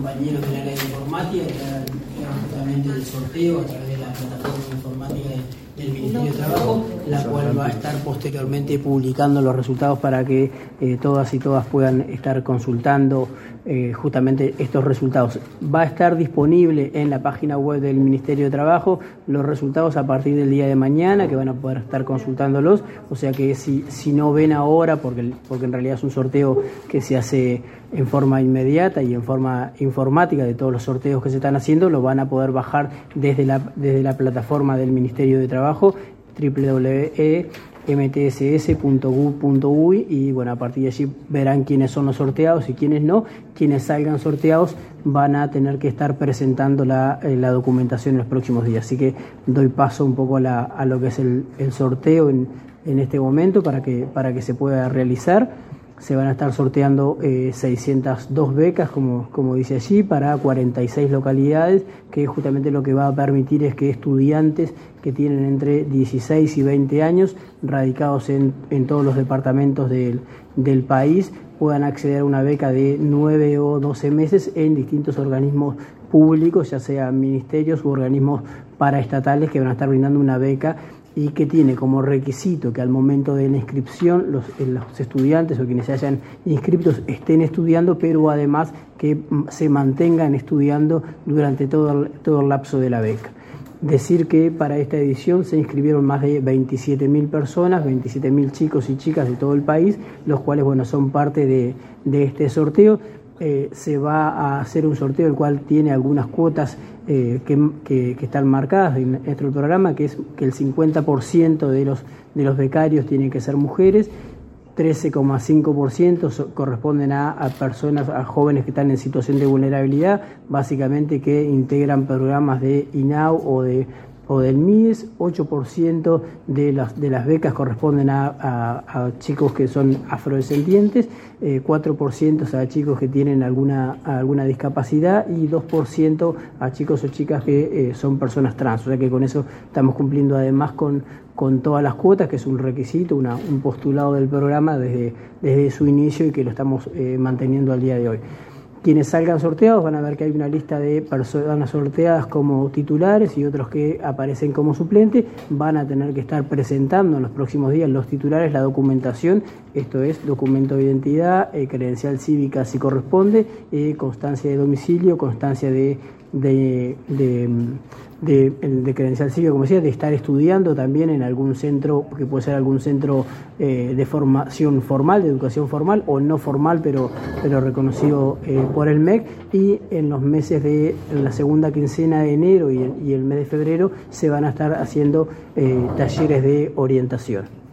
compañeros del área de informática que hagan justamente el sorteo a través de la plataforma informática del Ministerio de Trabajo, la cual va a estar posteriormente publicando los resultados para que todas y todas puedan estar consultando justamente estos resultados. Va a estar disponible en la página web del Ministerio de Trabajo los resultados a partir del día de mañana, que van a poder estar consultándolos, o sea que si no ven ahora, porque en realidad es un sorteo que se hace en forma inmediata y en forma informática de todos los sorteos que se están haciendo, lo van a poder bajar desde la plataforma del Ministerio de Trabajo, www.mtss.gov.uy, y bueno, a partir de allí verán quiénes son los sorteados y quiénes no. Quienes salgan sorteados van a tener que estar presentando la documentación en los próximos días. Así que doy paso un poco a lo que es el sorteo en este momento para que se pueda realizar. Se van a estar sorteando 602 becas, como dice allí, para 46 localidades, que justamente lo que va a permitir es que estudiantes que tienen entre 16 y 20 años, radicados en todos los departamentos del país, puedan acceder a una beca de 9 o 12 meses en distintos organismos públicos, ya sean ministerios u organismos paraestatales, que van a estar brindando una beca y que tiene como requisito que al momento de la inscripción los estudiantes o quienes se hayan inscritos estén estudiando, pero además que se mantengan estudiando durante todo el lapso de la beca. Decir que para esta edición se inscribieron más de 27.000 personas, 27.000 chicos y chicas de todo el país, los cuales son parte de este sorteo. Se va a hacer un sorteo el cual tiene algunas cuotas que están marcadas en nuestro programa, que es que el 50% de los becarios tienen que ser mujeres, 13,5% corresponden a personas, a jóvenes que están en situación de vulnerabilidad, básicamente que integran programas de INAU o del MIDES, 8% de las becas corresponden a chicos que son afrodescendientes, 4% a chicos que tienen alguna discapacidad y 2% a chicos o chicas que son personas trans. O sea que con eso estamos cumpliendo además con todas las cuotas, que es un requisito, un postulado del programa desde su inicio y que lo estamos manteniendo al día de hoy. Quienes salgan sorteados van a ver que hay una lista de personas sorteadas como titulares y otros que aparecen como suplentes. Van a tener que estar presentando en los próximos días los titulares la documentación, esto es documento de identidad, credencial cívica si corresponde, constancia de domicilio, constancia de credencial cívica, como decía, de estar estudiando también en algún centro, que puede ser algún centro de formación formal, de educación formal o no formal, pero reconocido por el MEC, y en los meses de la segunda quincena de enero y el mes de febrero se van a estar haciendo talleres de orientación.